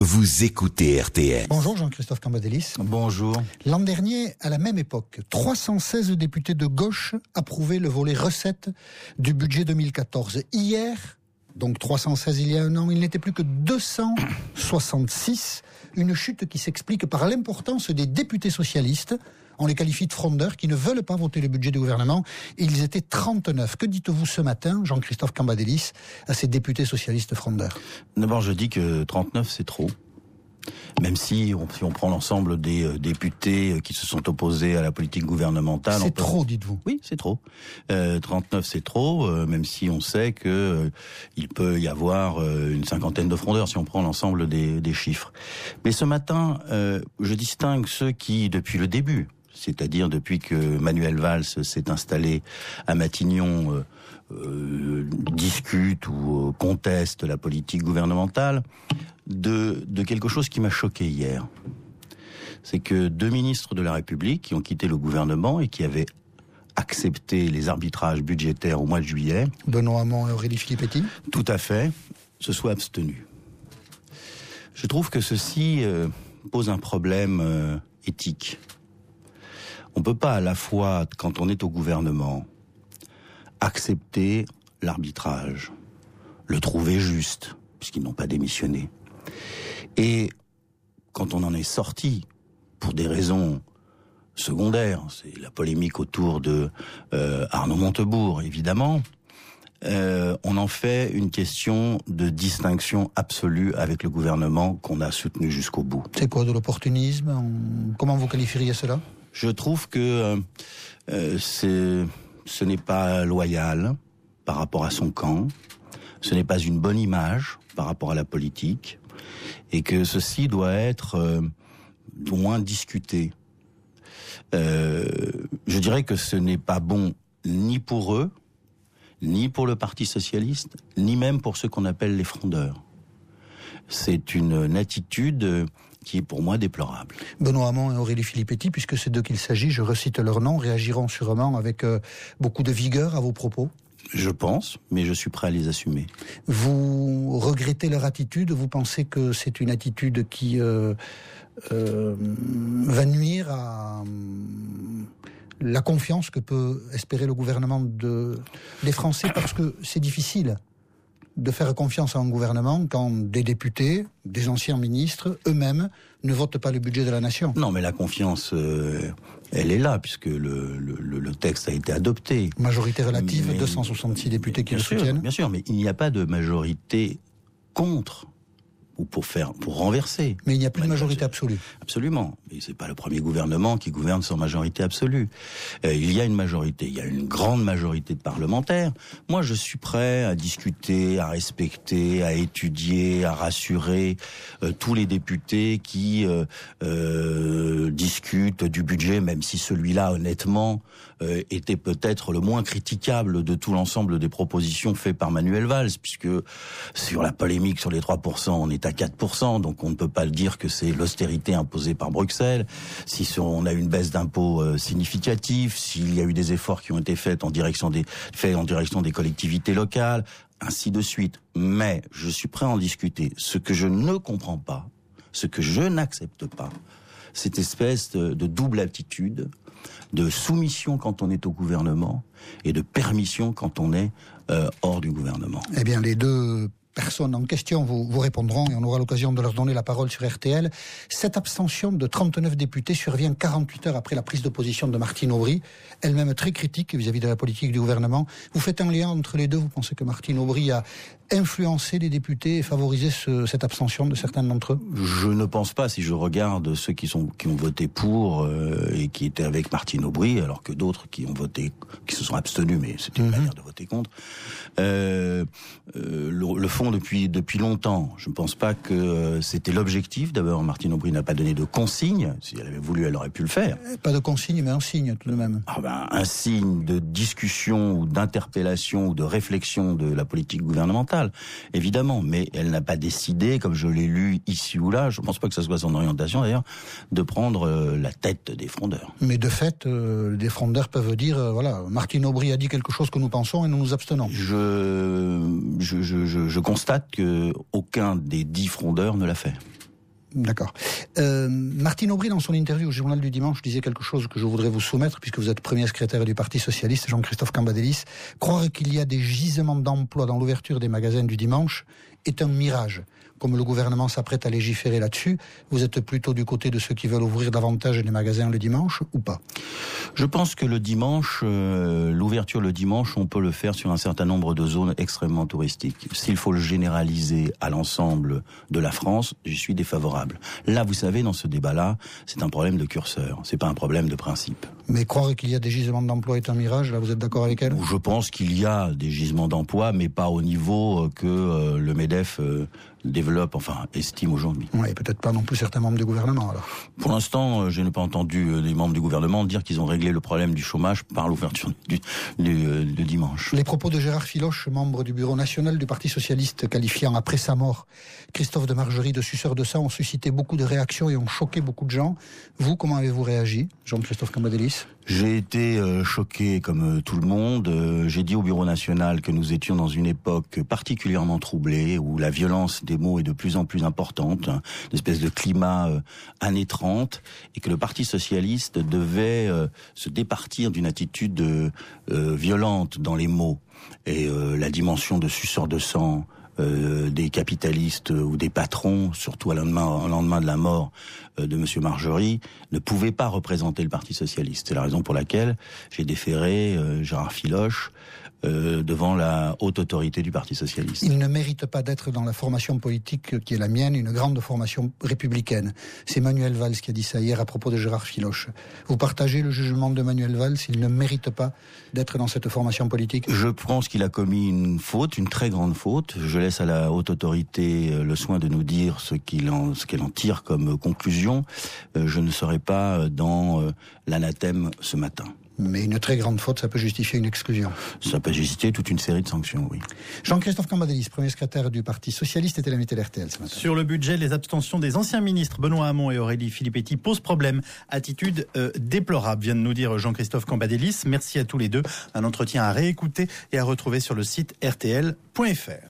Vous écoutez RTL. Bonjour Jean-Christophe Cambadélis. Bonjour. L'an dernier, à la même époque, 316 députés de gauche approuvaient le volet recettes du budget 2014. Hier, donc 316 il y a un an, il n'était plus que 266. Une chute qui s'explique par l'importance des députés socialistes. On les qualifie de frondeurs qui ne veulent pas voter le budget du gouvernement. Ils étaient 39. Que dites-vous ce matin, Jean-Christophe Cambadélis, à ces députés socialistes frondeurs? D'abord, je dis que 39, c'est trop. Même si on prend l'ensemble des députés qui se sont opposés à la politique gouvernementale... C'est trop, dites-vous? Oui, c'est trop. 39, c'est trop, même si on sait que il peut y avoir une cinquantaine de frondeurs si on prend l'ensemble des chiffres. Mais ce matin, je distingue ceux qui, depuis le début, c'est-à-dire depuis que Manuel Valls s'est installé à Matignon, discute ou conteste la politique gouvernementale, de quelque chose qui m'a choqué hier. C'est que 2 ministres de la République qui ont quitté le gouvernement et qui avaient accepté les arbitrages budgétaires au mois de juillet... Benoît Hamon et Aurélie Filippetti. Tout à fait, se soient abstenus. Je trouve que ceci pose un problème éthique. On ne peut pas à la fois, quand on est au gouvernement, accepter l'arbitrage, le trouver juste, puisqu'ils n'ont pas démissionné. Et quand on en est sorti, pour des raisons secondaires, c'est la polémique autour de Arnaud Montebourg, évidemment, on en fait une question de distinction absolue avec le gouvernement qu'on a soutenu jusqu'au bout. C'est quoi, de l'opportunisme? Comment vous qualifieriez cela? Je trouve que ce n'est pas loyal par rapport à son camp, ce n'est pas une bonne image par rapport à la politique, et que ceci doit être au moins discuté. Je dirais que ce n'est pas bon ni pour eux, ni pour le Parti socialiste, ni même pour ceux qu'on appelle les frondeurs. C'est une attitude qui est pour moi déplorable. Benoît Hamon et Aurélie Filippetti, puisque c'est d'eux qu'il s'agit, je recite leur nom, réagiront sûrement avec beaucoup de vigueur à vos propos. Je pense, mais je suis prêt à les assumer. Vous regrettez leur attitude? Vous pensez que c'est une attitude qui va nuire à la confiance que peut espérer le gouvernement des Français? Parce que c'est difficile de faire confiance à un gouvernement quand des députés, des anciens ministres, eux-mêmes, ne votent pas le budget de la nation. Non, mais la confiance, elle est là, puisque le texte a été adopté. Majorité relative, 266 députés qui le soutiennent. Bien sûr, mais il n'y a pas de majorité contre ou pour renverser. Mais il n'y a plus de majorité absolue. Absolument. Et c'est pas le premier gouvernement qui gouverne sans majorité absolue. Il y a une majorité, il y a une grande majorité de parlementaires. Moi, je suis prêt à discuter, à respecter, à étudier, à rassurer tous les députés qui discutent du budget, même si celui-là, honnêtement, était peut-être le moins critiquable de tout l'ensemble des propositions faites par Manuel Valls, puisque sur la polémique sur les 3%, on est à 4%, donc on ne peut pas le dire que c'est l'austérité imposée par Bruxelles. Si on a une baisse d'impôts significative, s'il y a eu des efforts qui ont été faits en direction des collectivités locales, ainsi de suite. Mais je suis prêt à en discuter. Ce que je ne comprends pas, ce que je n'accepte pas, cette espèce de double attitude, de soumission quand on est au gouvernement et de permission quand on est hors du gouvernement. Eh bien, les deux personnes en question vous répondront et on aura l'occasion de leur donner la parole sur RTL. Cette abstention de 39 députés survient 48 heures après la prise de position de Martine Aubry, elle-même très critique vis-à-vis de la politique du gouvernement. Vous faites un lien entre les deux? Vous pensez que Martine Aubry a influencé les députés et favorisé cette abstention de certains d'entre eux? Je ne pense pas, si je regarde ceux qui ont voté pour et qui étaient avec Martine Aubry, alors que d'autres qui se sont abstenus, mais c'était une manière de voter contre. Le fond depuis longtemps. Je ne pense pas que c'était l'objectif. D'abord, Martine Aubry n'a pas donné de consigne. Si elle avait voulu, elle aurait pu le faire. Pas de consigne, mais un signe tout de même. Un signe de discussion ou d'interpellation ou de réflexion de la politique gouvernementale, évidemment. Mais elle n'a pas décidé, comme je l'ai lu ici ou là, je ne pense pas que ce soit son orientation d'ailleurs, de prendre la tête des frondeurs. Mais de fait, des frondeurs peuvent dire, voilà, Martine Aubry a dit quelque chose que nous pensons et nous nous abstenons. Je constate que aucun des 10 frondeurs ne l'a fait. D'accord. Martine Aubry, dans son interview au Journal du Dimanche, disait quelque chose que je voudrais vous soumettre, puisque vous êtes premier secrétaire du Parti Socialiste, Jean-Christophe Cambadélis. Croire qu'il y a des gisements d'emplois dans l'ouverture des magasins du dimanche est un mirage. Comme le gouvernement s'apprête à légiférer là-dessus, vous êtes plutôt du côté de ceux qui veulent ouvrir davantage les magasins le dimanche ou pas ? Je pense que le dimanche, l'ouverture le dimanche, on peut le faire sur un certain nombre de zones extrêmement touristiques. S'il faut le généraliser à l'ensemble de la France, je suis défavorable. Là, vous savez, dans ce débat-là, c'est un problème de curseur, c'est pas un problème de principe. Mais croire qu'il y a des gisements d'emplois est un mirage, là, vous êtes d'accord avec elle ? Je pense qu'il y a des gisements d'emplois, mais pas au niveau que le MEDEF développe, enfin estime aujourd'hui. Oui, peut-être pas non plus certains membres du gouvernement alors. Pour l'instant, je n'ai pas entendu des membres du gouvernement dire qu'ils ont réglé le problème du chômage par l'ouverture du dimanche. Les propos de Gérard Filoche, membre du bureau national du Parti Socialiste, qualifiant après sa mort Christophe de Margerie de suceur de sang, ont suscité beaucoup de réactions et ont choqué beaucoup de gens. Vous, comment avez-vous réagi, Jean-Christophe Cambadélis ? J'ai été choqué comme tout le monde. J'ai dit au bureau national que nous étions dans une époque particulièrement troublée, où la violence des mots est de plus en plus importante, une espèce de climat années 30, et que le Parti socialiste devait se départir d'une attitude violente dans les mots. Et la dimension de suceur de sang des capitalistes ou des patrons, surtout au lendemain de la mort de Monsieur Margerie, ne pouvait pas représenter le Parti socialiste. C'est la raison pour laquelle j'ai déféré Gérard Filoche devant la haute autorité du Parti socialiste. Il ne mérite pas d'être dans la formation politique qui est la mienne, une grande formation républicaine. C'est Manuel Valls qui a dit ça hier à propos de Gérard Filoche. Vous partagez le jugement de Manuel Valls ? Il ne mérite pas d'être dans cette formation politique ? Je pense qu'il a commis une faute, une très grande faute. Je laisse à la haute autorité le soin de nous dire ce qu'elle en tire comme conclusion. Je ne serai pas dans l'anathème ce matin. Mais une très grande faute, ça peut justifier une exclusion. Ça peut justifier toute une série de sanctions, oui. Jean-Christophe Cambadélis, premier secrétaire du Parti Socialiste, était l'invité de RTL ce matin. Sur le budget, les abstentions des anciens ministres Benoît Hamon et Aurélie Filippetti posent problème. Attitude déplorable, vient de nous dire Jean-Christophe Cambadélis. Merci à tous les deux. Un entretien à réécouter et à retrouver sur le site rtl.fr.